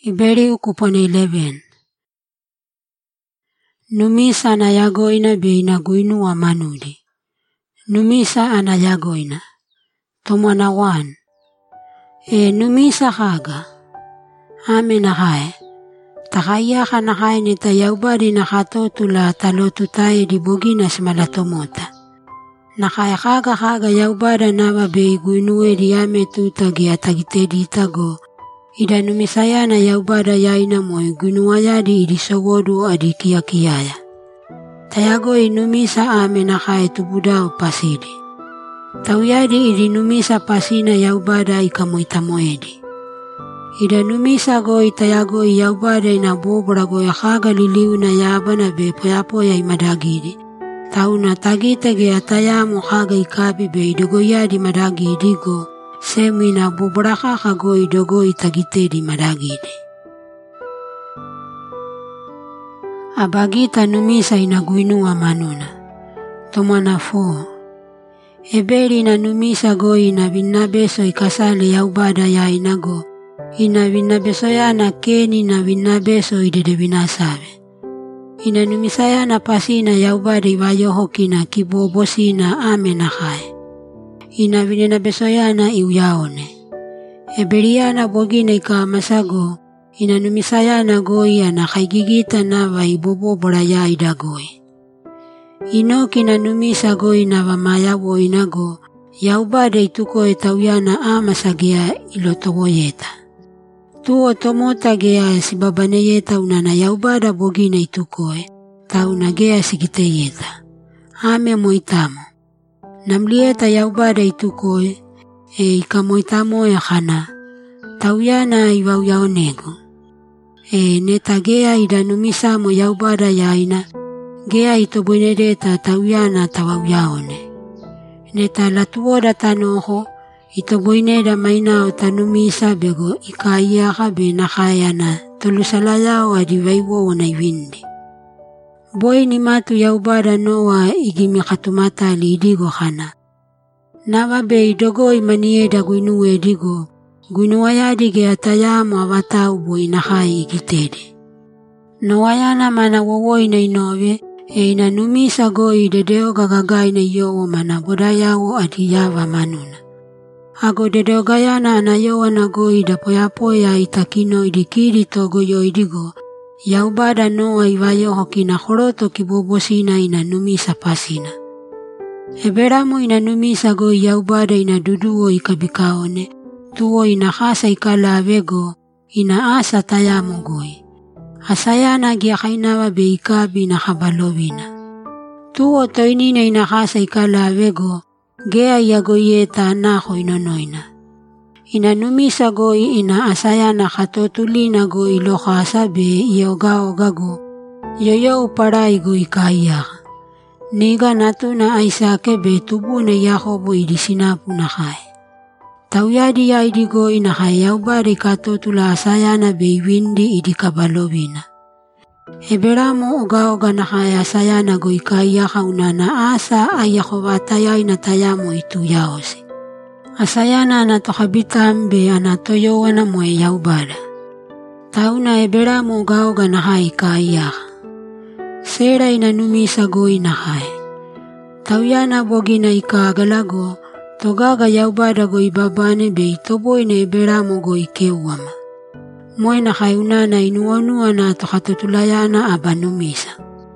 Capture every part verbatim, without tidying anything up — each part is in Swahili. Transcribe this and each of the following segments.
Iberi ukupone eleven. Numisa anayagoina be inaguinua manudi. Numisa anayagoina. Tomwana one. E numisa kaga. Ame nakae. Takaya ka nakae ni tayaubadi nakatotula talotutae di bogina simalatomota. Nakae kaga kaga yaubada nawa be iguinue di ame tuta gia tagitedi itago. Ida numisaya na yaubada yaina mo iguinuaya di idisowodu adi kia kiaya. Tayago inumisa ame nakae tubudao pasidi. Tauyadi idi numisa pasina yaubada ikamoitamoedi. Ida numisa go itayago yaubada ina bobora go yakaga liliu na yabana be poyapoya imadagidi. Tauna tagite ge atayamo kaga ikabi be idogo yadi madagidi go. Semu ina boboraka kago idogo itagite di madagidi. Abagita numisa inaguinua manuna. Tomwana four. Eberi na numisa go ina vinabeso ikasale yaubada ya inago. Ina vinabeso ya na keni na vinabeso idede vinasabe. Ina numisa ya na pasina yaubada iwayohoki na kibobosi na ame na kai. Ina vinabeso ya na iuyaone. Eberi ya na bogina ikamasago. Ina numisa ya na goya na kaigigita na wa ibobobora ya idagoi. Inoki na numisa goi na wamayawo inago, yaubada ituko etauyana amasagia ilotowoyeta. Tuo tomota gea sibabaneyeta unana yaubada bogina itukoe, tauna gea sigiteyeta. Ame moitamo. Namlieta yaubada itukoe, e ikamoitamo ya kana, tauyana iwauyaonego. E netagea idanumisa mo yaubada yaina, gea itoboinedeta tauyana tawauyaone. Neta latuoda tanoho, itoboineda mainao tanumisa bego ikaiaka be nakayana tolusalayao adiwaiwo na iwindi. Boy ni matu yaubada noa igimi katumata li idigo kana. Nawa be idogo imanieda guinue idigo, guinuayadi ge atayamo awatau boy nakai igitede. Noayana mana wowoy na inowe, e ina numisa goi dedeo gagagai na yowo mana bodayawo adiyawa manuna. Ago dedeo gayana anayowa na goi da poyapoya itakino idikiri togo yo idigo, yaubada noa iwayo hoki na horoto kibobosina ina numisa pasina. Eberamo ina numisa goi yaubada ina duduo ikabikaone, tuo ina hasa ikala avego, ina asa tayamo goi. Asayana gia kainawa be ikabi na kabalowina. Tuo toinina inakasa ikala avego, gea iagoyeta anako inonoina. Ina numisa goi ina asayana katotulina goi loka asabe iogao gago, yoyo uparai goi kaiaka. Niga natuna aisake be tubune yahobo idisinapu na kai. Tauyadi ya idigo ina kai yaubari katotula asayana be iwindi idikabalowina. Eberamo oga oga na kai asayana go ikaiaka unana asa ayakovataya ina tayamo itu yaosi. Asayana anatokabitam be anatoyowana moe yaubara. Tauna eberamo oga oga na kai ikaiaka. Sera ina numisa go ina kai. Tauyana bogina ikagalago, togaga yaubada go ibabane be itoboy na eberamo go ikewama. Moy na kayunana inuanua na tokatutulayana abanumisa.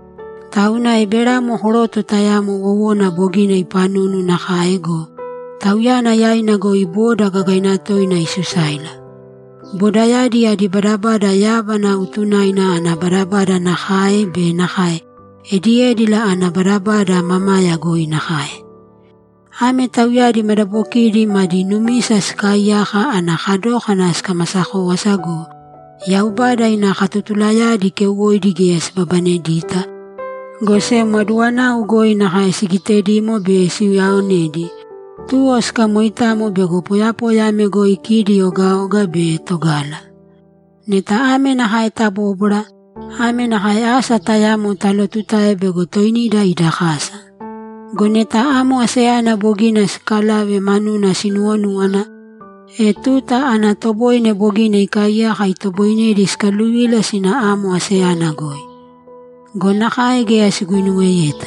Tauna eberamo horoto tayamo wawona bogina ipanunu na kaego. Tauyana yaina go iboda gagainatoy na isusaila. Bodayadi adi barabada yaba na utunaina ana barabada na kae be na kae. Ediedila ana barabada mamaya go ina kae. Ame tauyadi madabokiri madi numisa skayaka ana kadoka na skamasako wasago. Yaubada ina katutulayadi kewoy digeas babanedita. Gose maduana ugoi na kaisigitedi mo be siyaonedi. Tuos kamoita mo bego poya-poya me go ikidi oga oga be togala. Neta ame na haita bobora. Ame na hayasa tayamo talotutae bego toinida idakasa. Goneta amo aseana bogina skala ve manuna sinuonuana. E tuta ana toboine bogine kaya kai toboine diskaluila sina amo aseana goi. Gona kai ge asiguinue yeta.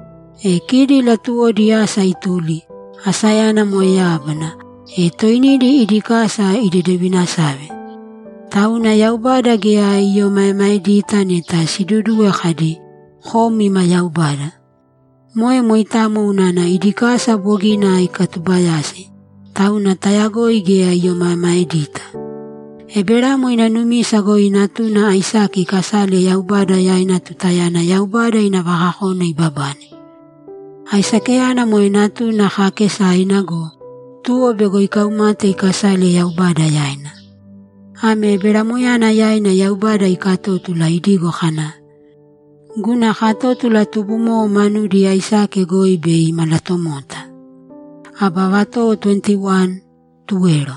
E kiri la tuo diasa ituli, asayana moyabana, e toinidi idikasa idedebina sabe. Tauna yaubada gea iyo mai mai dita neta sidudue khadi, homi ma yaubada. Moe moitamo unana idikasa bogina ikatubayasi. Tauna tayagoi gea iyo mai mai dita. Eberamo inanumisa go inatuna Aisaki kasale yaubada ya inatutayana yaubada inavahahona ibabane. Aisakeana mo inatuna hakesa inago, tuo bego ikaumate ikasale yaubada yaina. Ame eberamo yana yaina yaubada ikatotula idigo khana. Guna katotula tubumo manudi Aisake go ibe malatomota. Abavato twenty-one tuero.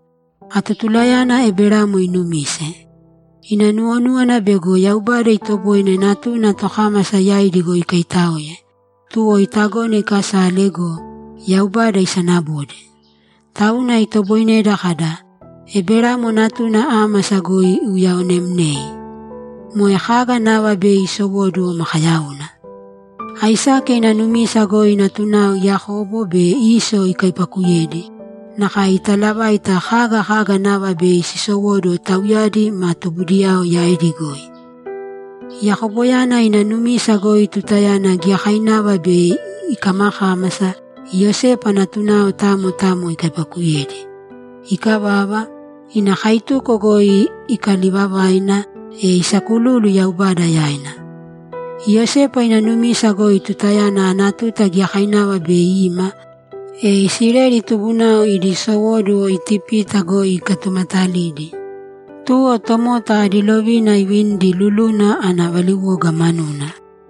Atatulayana eberamo inumise. Inanuanuana bego yaubada itoboine natuna tohama sayaidigo ikaitaoye. Tuo itagone kasa lego yaubada isanabode. Tauna itoboine dakada. Eberamo natuna ama sagoi uyaonemnei. Moehaga nawa be isobodu makayauna. Aisake inanumisa goi natuna Yakobo be iso ikaipakuyedi. Naka italaba ita haga haga nawa be isisowodo tawyadi matubudiao yaidigoi. Yakobo yana inanumisa goi tutayana giakainawa be ikamaka masa Yosepa natunao tamo tamo ikaipakuyedi. Ikababa inakaituko goi ikalibabaina e isakululu yaubada yaina. Yosepa inanumisa goi tutayana anatuta giakainawa be ima e isireri tubunao idisowodu itipita goi katumatalidi. Tuo tomota adilovina iwindi luluna anavaliwoga manuna.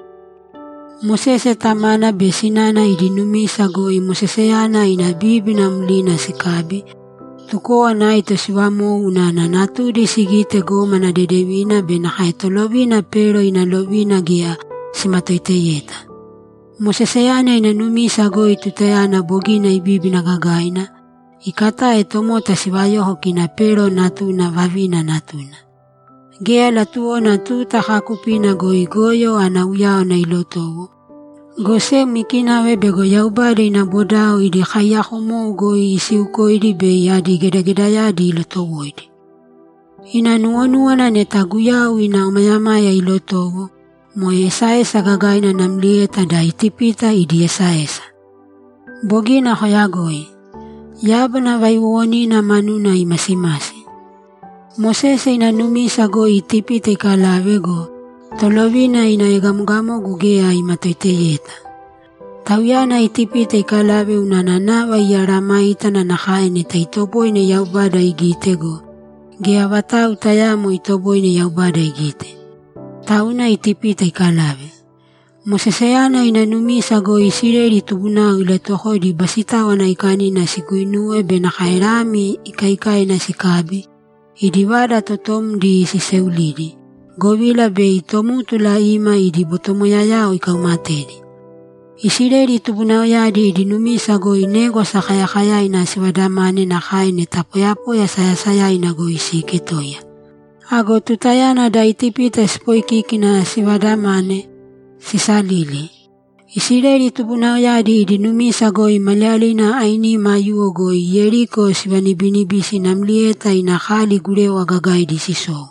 Mosese tamana besinana idinumisa goi moseseana inabibi na mlina sikabi. Tukoa na ito siwamo unana natudi sigite goma na dedewina benakaitolovina pero inalovina gia simatoiteyeta. Moseseyana inanumisa goi tutayana bogina ibibi na gagaina. Ikata etomota siwayoho kina pero natuna vavina natuna. Gea latuo natuta hakupina goi goyo anauyao na ilotowo. Gose mikina webego yaubada inabodao idi khayahomo goi isiuko idi be yadi gedageda yadi ilotowo idi. Inanuonuana netaguyao ina umayamaya ilotowo. Mo esaesa gagaina namlieta da itipita idi esaesa. Bogina hoyagoi. Yabana vaiwoni na manuna imasimasi. Mosese inanumisa goi itipita ikalawego. Tolovina inaegamugamo gugea imatoiteyeta. Tawyana itipita ikalawe unananawa iaramaita na nakaene taitoboine yaubada igitego. Gea watau tayamo itoboine yaubada igite. Tauna itipita ikalawe. Moseseyana inanumisa goi isireri tubunao iletohodi basitawa na ikani na sikuinue benakairami ikaikai na sikabi. Idibada totom di siseulidi. Govila be itomutula ima idi botomoyayao ikaumatedi. Isireri tubunao yadi idinumisa goi nego sakayakaya ina siwadamane na kaine tapoyapo ya sayasaya ina goi siketoya. Ago tutayana da itipita spoikiki na siwadamane sisalili. Isireri tubunao yadi idinumisa goi malalina aini mayuo goi Yeriko siwanibinibisi namlieta ina khali gurewa gagaidi siso.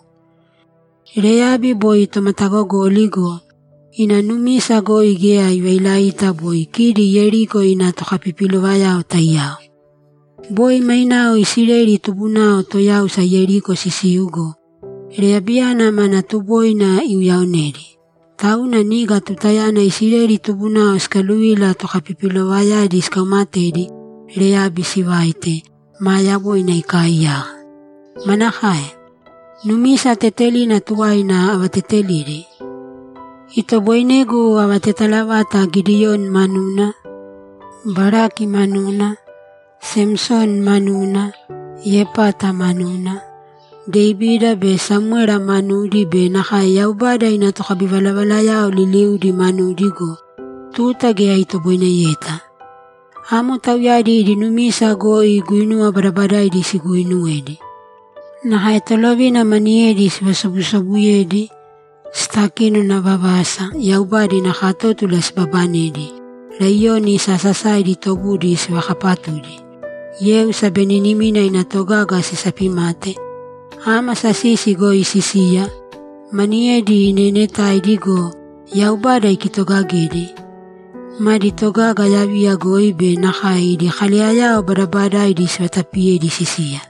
Reabi boy tomatagogo oligo, inanumisa goi gea iwailaita boy kiri Yeriko ina tohapipilowaya o tayao. Boy mainao isireri tubunao toyao sa Yeriko sisiugo. Reabiana manatuboy na iuyaoneri. Tauna niga tutayana isireri tubunao skaluila tohapipilowaya diskaumateri. Reabi siwaite, maya boy na ikaiya. Manakae. Numisa teteli na tuwai na awateteliri. Ito boinegu awatetalawata Gideon manuna, Baraki manuna, Samson manuna, Yepata manuna, Davida be Samuela manudi be nakai yaubada inatokabivalawalaya o liliu di manudigo, tuta gea ito boinayeta. Amo tauyadi di numisa goi guinua badabadai di si guinuedi. Na haetolovi na maniedi si basabu-sabuyedi, stakino na babasa, yaubadi na katotula si babanedi. Laioni sasasai di tobudi si wakapatudi. Yeu sa beninimina inatogaga si sapimate. Ama sa sisi goi sisia, maniedi inenetai digo, yaubada ikitogagedi. Madi togaga yavia goibe nakai di khaliaya badabadai di swatapie di sisia.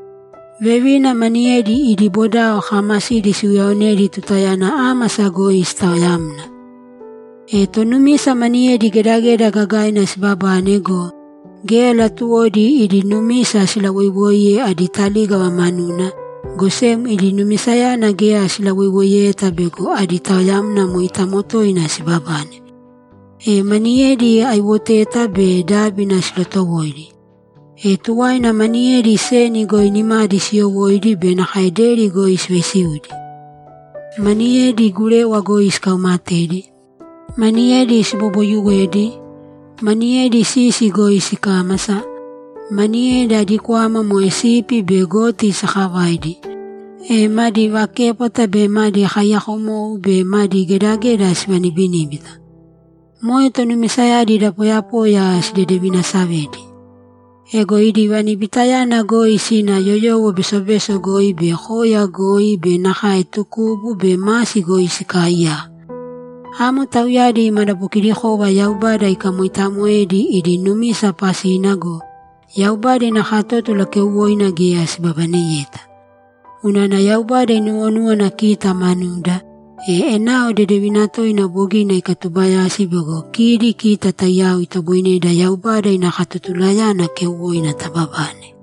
Vevina maniedi idi bodao khamasi di suyaonedi tutayana ama sa goi istayamna. E tonumisa maniedi gedageda gagaina sibaba nego, gela tuodi idi numisa sila wiwoye adi taliga wa manuna, gosem idi numisayana gea sila wiwoye tabego adi tayamna muitamoto ina sibabane. E maniedi aiwote tabe dabina sila towoidi. E tuwaina maniedi seni goi nimadi siyo woidi be na haideri goi swesiudi. Maniedi gurewa goi skaumatedi. Maniedi siboboyuwedi. Maniedi sisi goi sikamasa. Maniedi adikwama moesipi be goti sakawaidi. E madi wakepota be madi hayakomo be madi gedageda sibanibinibita. Moito numisayadi dapoya-poya sidedebina savedi. Ego idi wanibitayana goi sina yoyowo beso-beso goi be hoya goi be nakai tukubu be masi goi sikaya. Amo tauyadi madapukirikhowa yaubada ikamuitamuedi idi numisa pasi inago. Yaubada nakatoto la keuwoina gea sibabaneyeta. Unana yaubada inuonua na kita manuda. E enao dedewinato ina bogina ikatubaya sibogo kiri kita tayao itabuine da yaubada ina katutulaya na keuwo ina tababane.